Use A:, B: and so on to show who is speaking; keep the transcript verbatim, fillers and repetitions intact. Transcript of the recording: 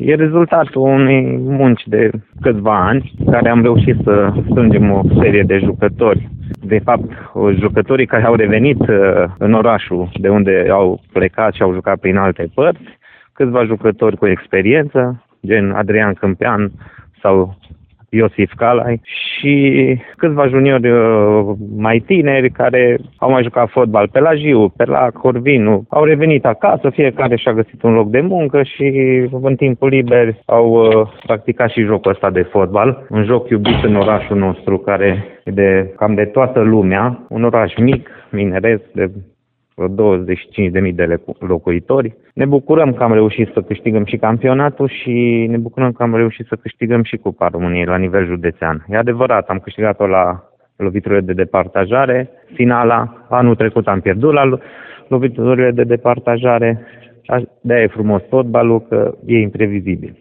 A: E rezultatul unei munci de câțiva ani, care am reușit să strângem o serie de jucători. De fapt, jucătorii care au revenit în orașul de unde au plecat și au jucat prin alte părți, câțiva jucători cu experiență, gen Adrian Câmpean sau Iosif Calai și câțiva juniori mai tineri care au mai jucat fotbal pe la Jiu, pe la Corvinu. Au revenit acasă, fiecare și-a găsit un loc de muncă și în timpul liber au practicat și jocul ăsta de fotbal. Un joc iubit în orașul nostru, care e de cam de toată lumea. Un oraș mic, mineresc, de douăzeci și cinci de mii de locuitori. Ne bucurăm că am reușit să câștigăm și campionatul și ne bucurăm că am reușit să câștigăm și Cupa României la nivel județean. E adevărat, am câștigat-o la loviturile de departajare. Finala, anul trecut am pierdut la loviturile de departajare. De-aia e frumos fotbalul, că e imprevizibil.